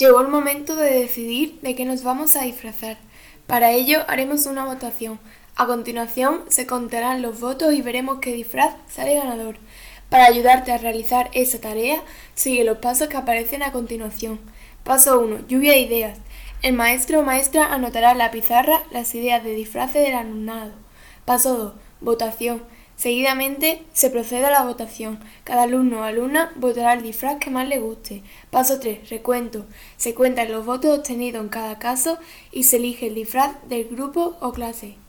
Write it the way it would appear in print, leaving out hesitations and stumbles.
Llegó el momento de decidir de qué nos vamos a disfrazar. Para ello haremos una votación. A continuación se contarán los votos y veremos qué disfraz sale ganador. Para ayudarte a realizar esa tarea, sigue los pasos que aparecen a continuación. Paso 1. Lluvia de ideas. El maestro o maestra anotará en la pizarra las ideas de disfraces del alumnado. Paso 2. Votación. Seguidamente se procede a la votación. Cada alumno o alumna votará el disfraz que más le guste. Paso 3. Recuento. Se cuentan los votos obtenidos en cada caso y se elige el disfraz del grupo o clase.